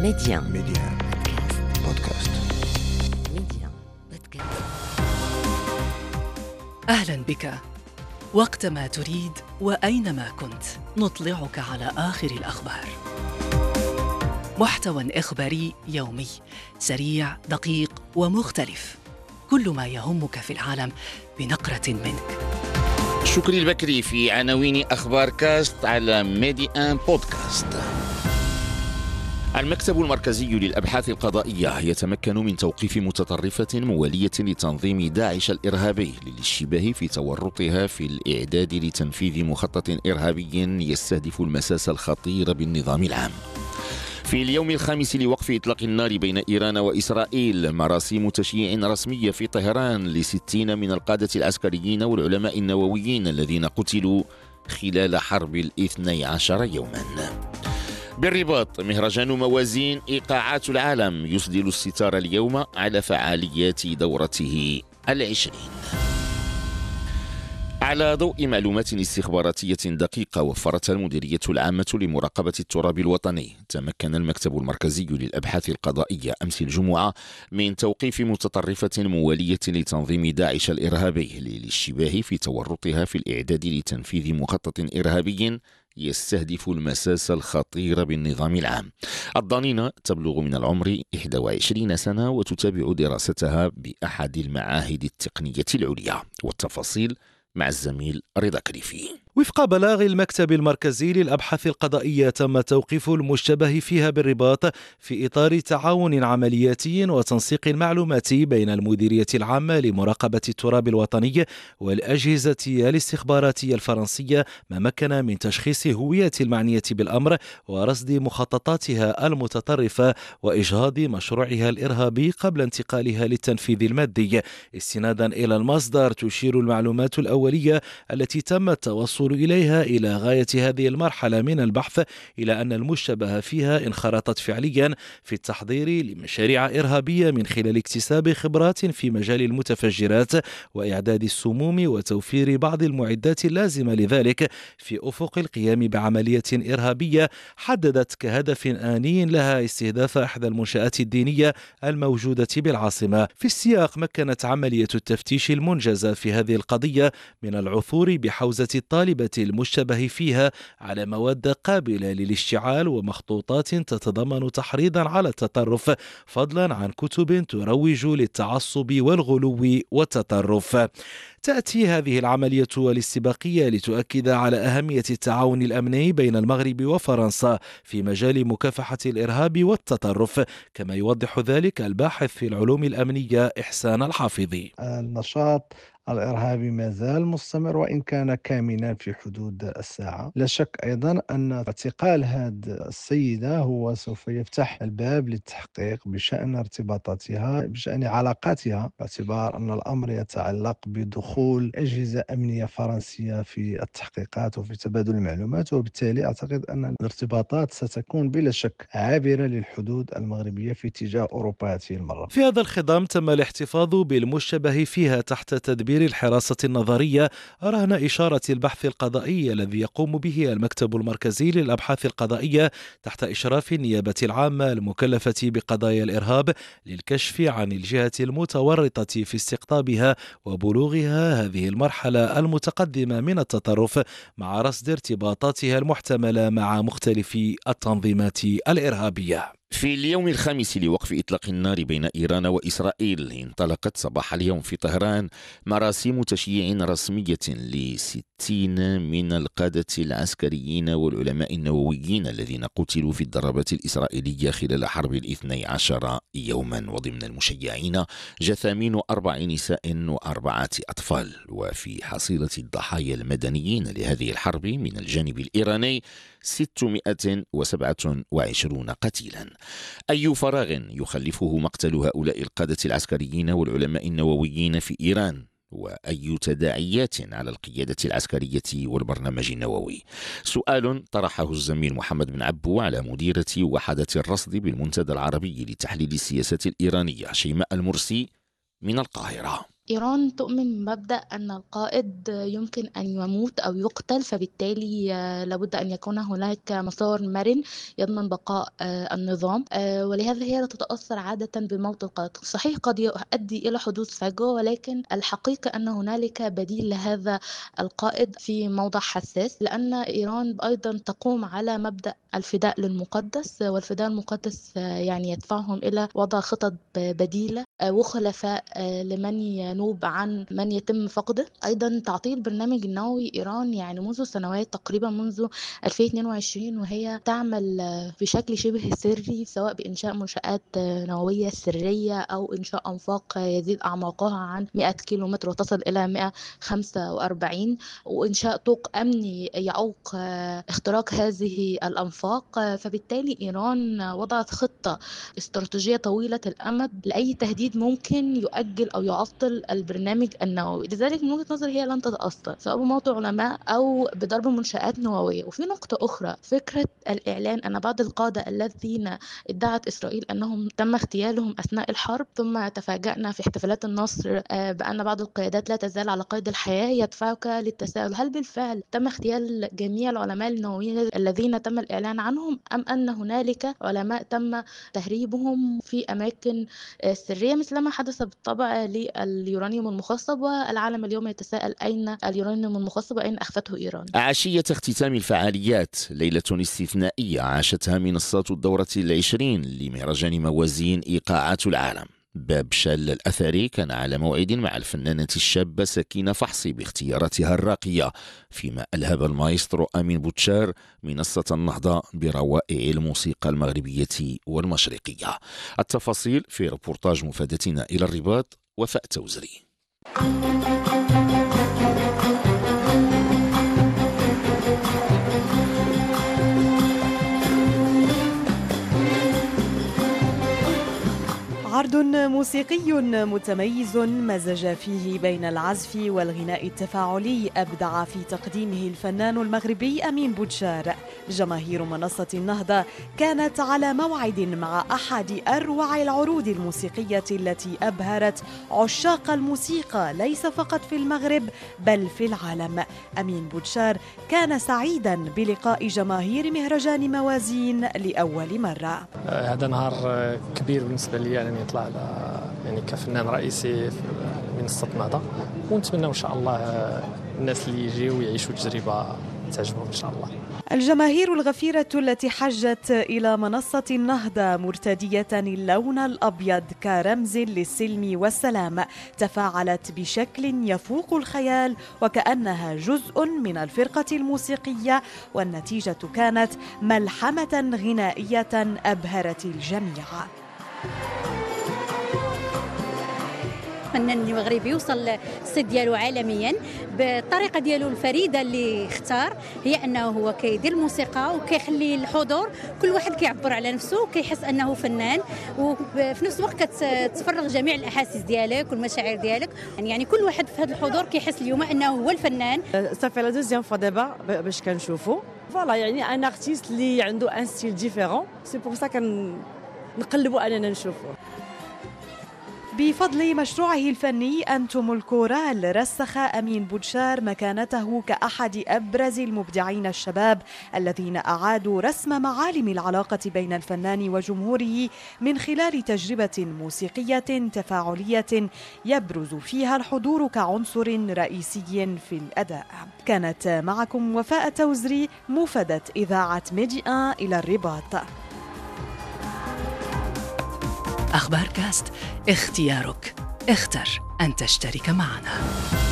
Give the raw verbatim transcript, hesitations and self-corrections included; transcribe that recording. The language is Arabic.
ميديان ميديان بودكاست. ميديان بودكاست. أهلا بك. وقتما تريد وأينما كنت نطلعك على آخر الأخبار. محتوى إخباري يومي سريع دقيق ومختلف، كل ما يهمك في العالم بنقرة منك. شكري البكري في عناوين أخبار كاست على ميديان بودكاست. المكتب المركزي للأبحاث القضائية يتمكن من توقيف متطرفة موالية لتنظيم داعش الإرهابي للاشتباه في تورطها في الإعداد لتنفيذ مخطط إرهابي يستهدف المساس الخطير بالنظام العام. في اليوم الخامس لوقف إطلاق النار بين إيران وإسرائيل، مراسيم تشييع رسمية في طهران لستين من القادة العسكريين والعلماء النوويين الذين قتلوا خلال حرب الاثني عشر يوما. بالرباط، مهرجان موازين إيقاعات العالم يسدل الستار اليوم على فعاليات دورته العشرين. على ضوء معلومات استخباراتية دقيقة وفرتها المديرية العامة لمراقبة التراب الوطني، تمكن المكتب المركزي للأبحاث القضائية أمس الجمعة من توقيف متطرفة موالية لتنظيم داعش الإرهابي للاشتباه في تورطها في الإعداد لتنفيذ مخطط إرهابي يستهدف المساس الخطير بالنظام العام. الضنينة تبلغ من العمر إحدى وعشرين سنة وتتابع دراستها بأحد المعاهد التقنية العليا. والتفاصيل مع الزميل رضا كريفي. وفق بلاغ المكتب المركزي للأبحاث القضائية، تم توقيف المشتبه فيها بالرباط في إطار تعاون عملياتي وتنسيق معلوماتي بين المديرية العامة لمراقبة التراب الوطني والأجهزة الاستخباراتية الفرنسية، ما مكن من تشخيص هوية المعنية بالأمر ورصد مخططاتها المتطرفة وإجهاض مشروعها الإرهابي قبل انتقالها للتنفيذ المادي. استنادا إلى المصدر، تشير المعلومات الأولية التي تم التوصل إليها إلى غاية هذه المرحلة من البحث إلى أن المشتبه فيها انخرطت فعليا في التحضير لمشاريع إرهابية من خلال اكتساب خبرات في مجال المتفجرات وإعداد السموم وتوفير بعض المعدات اللازمة لذلك في أفق القيام بعملية إرهابية حددت كهدف آني لها استهداف إحدى المنشآت الدينية الموجودة بالعاصمة. في السياق، مكنت عملية التفتيش المنجزة في هذه القضية من العثور بحوزة الطالبة المشتبه فيها على مواد قابلة للاشتعال ومخطوطات تتضمن تحريضا على التطرف، فضلا عن كتب تروج للتعصب والغلو والتطرف. تأتي هذه العملية الاستباقية لتؤكد على أهمية التعاون الأمني بين المغرب وفرنسا في مجال مكافحة الإرهاب والتطرف، كما يوضح ذلك الباحث في العلوم الأمنية إحسان الحافظي. النشاط الإرهابي ما زال مستمر وإن كان كامنا في حدود الساعة. لا شك أيضا أن اعتقال هذه السيدة هو سوف يفتح الباب للتحقيق بشأن ارتباطاتها، بشأن علاقاتها، باعتبار أن الأمر يتعلق بدخول أجهزة أمنية فرنسية في التحقيقات وفي تبادل المعلومات، وبالتالي أعتقد أن الارتباطات ستكون بلا شك عابرة للحدود المغربية في اتجاه أوروبا هذه المرة. في هذا الخضم، تم الاحتفاظ بالمشتبه فيها تحت تدبير الحراسة النظرية رهن إشارة البحث القضائي الذي يقوم به المكتب المركزي للأبحاث القضائية تحت إشراف النيابة العامة المكلفة بقضايا الإرهاب للكشف عن الجهة المتورطة في استقطابها وبلوغها هذه المرحلة المتقدمة من التطرف، مع رصد ارتباطاتها المحتملة مع مختلف التنظيمات الإرهابية. في اليوم الخامس لوقف إطلاق النار بين إيران وإسرائيل، انطلقت صباح اليوم في طهران مراسيم تشييع رسمية لستين من القادة العسكريين والعلماء النوويين الذين قتلوا في الضربات الإسرائيلية خلال حرب الاثني عشر يوما. وضمن المشيعين جثامين أربع نساء وأربعة أطفال. وفي حصيلة الضحايا المدنيين لهذه الحرب من الجانب الإيراني ستمائة وسبعة وعشرين قتيلا. أي فراغ يخلفه مقتل هؤلاء القادة العسكريين والعلماء النوويين في إيران؟ وأي تداعيات على القيادة العسكرية والبرنامج النووي؟ سؤال طرحه الزميل محمد بن عبو على مديرة وحدة الرصد بالمنتدى العربي لتحليل السياسات الإيرانية شيماء المرسي من القاهرة. إيران تؤمن بمبدأ أن القائد يمكن أن يموت أو يقتل، فبالتالي لابد أن يكون هناك مسار مرن يضمن بقاء النظام، ولهذا هي لا تتأثر عادة بموت القائد. صحيح قد يؤدي إلى حدوث فجوة، ولكن الحقيقة أن هنالك بديل لهذا القائد في موضع حساس، لأن إيران أيضا تقوم على مبدأ الفداء للمقدس، والفداء المقدس يعني يدفعهم إلى وضع خطط بديلة وخلفاء لمن ينوب عن من يتم فقده. أيضا تعطيل برنامج النووي إيران يعني منذ سنوات، تقريبا منذ ألفين واثنين وعشرين وهي تعمل بشكل شبه سري، سواء بإنشاء منشآت نووية سرية أو إنشاء أنفاق يزيد أعماقها عن مئة كيلومتر وتصل إلى مئة وخمسة وأربعين، وإنشاء طوق أمني يعوق اختراق هذه الأنفاق. فبالتالي إيران وضعت خطة استراتيجية طويلة الأمد لأي تهديد ممكن يؤجل أو يعطل البرنامج النووي. لذلك من وجهة نظري هي لن تتأثر سواء بموت علماء أو بضرب منشآت نووية. وفي نقطة أخرى، فكرة الإعلان أن بعض القادة الذين ادعت إسرائيل أنهم تم اغتيالهم أثناء الحرب ثم تفاجأنا في احتفالات النصر بأن بعض القيادات لا تزال على قيد الحياة، يدفعك للتساؤل: هل بالفعل تم اغتيال جميع العلماء النوويين الذين تم الإعلان عنهم، أم أن هنالك علماء تم تهريبهم في أماكن سرية مثلما حدث بالطبع لليورانيوم المخصب؟ والعالم اليوم يتساءل أين اليورانيوم المخصب وأين أخفته إيران. عشية اختتام الفعاليات، ليلة استثنائية عاشتها منصات الدورة العشرين لمهرجان موازين إيقاعات العالم. باب شال الأثري كان على موعد مع الفنانة الشابة سكينة فحصي باختياراتها الراقية، فيما ألهب المايسترو أمين بوتشار منصة النهضة بروائع الموسيقى المغربية والمشرقية. التفاصيل في ريبورتاج مفادتنا إلى الرباط وفاء توزري. عرض موسيقي متميز مزج فيه بين العزف والغناء التفاعلي أبدع في تقديمه الفنان المغربي أمين بوتشار. جماهير منصة النهضة كانت على موعد مع أحد أروع العروض الموسيقية التي أبهرت عشاق الموسيقى ليس فقط في المغرب بل في العالم. أمين بوتشار كان سعيدا بلقاء جماهير مهرجان موازين لأول مرة. هذا نهار كبير بالنسبة لي، يعني يطلع على يعني كفنان رئيسي في منصة النهضة، ونتمنى إن شاء الله الناس اللي يجيو ويعيشوا تجربة تعجبهم إن شاء الله. الجماهير الغفيرة التي حجت إلى منصة النهضة مرتدية اللون الأبيض كرمز للسلم والسلام تفاعلت بشكل يفوق الخيال وكأنها جزء من الفرقة الموسيقية، والنتيجة كانت ملحمة غنائية أبهرت الجميع. الفنان المغربي وصل الصيت ديالو عالميا بالطريقه ديالو الفريده اللي اختار، هي انه هو كيدير الموسيقى وكيخلي الحضور كل واحد كيعبر على نفسه وكيحس انه فنان، وفي نفس الوقت كتفرغ جميع الاحاسيس ديالك والمشاعر ديالك. يعني كل واحد في هذا الحضور كيحس اليوم انه هو الفنان. صافي لا دوزيام فوا دابا باش كنشوفوا فوالا، يعني ان ارتيست اللي عنده ان ستيل ديفيرون، سي بور سا كنقلبوا اننا نشوفوه. بفضل مشروعه الفني أنتم الكورال رسخ أمين بوتشار مكانته كأحد أبرز المبدعين الشباب الذين أعادوا رسم معالم العلاقة بين الفنان وجمهوره من خلال تجربة موسيقية تفاعلية يبرز فيها الحضور كعنصر رئيسي في الأداء. كانت معكم وفاء توزري، مفادة إذاعة ميدي آن إلى الرباط. أخبار كاست، اختيارك، اختر أن تشترك معنا.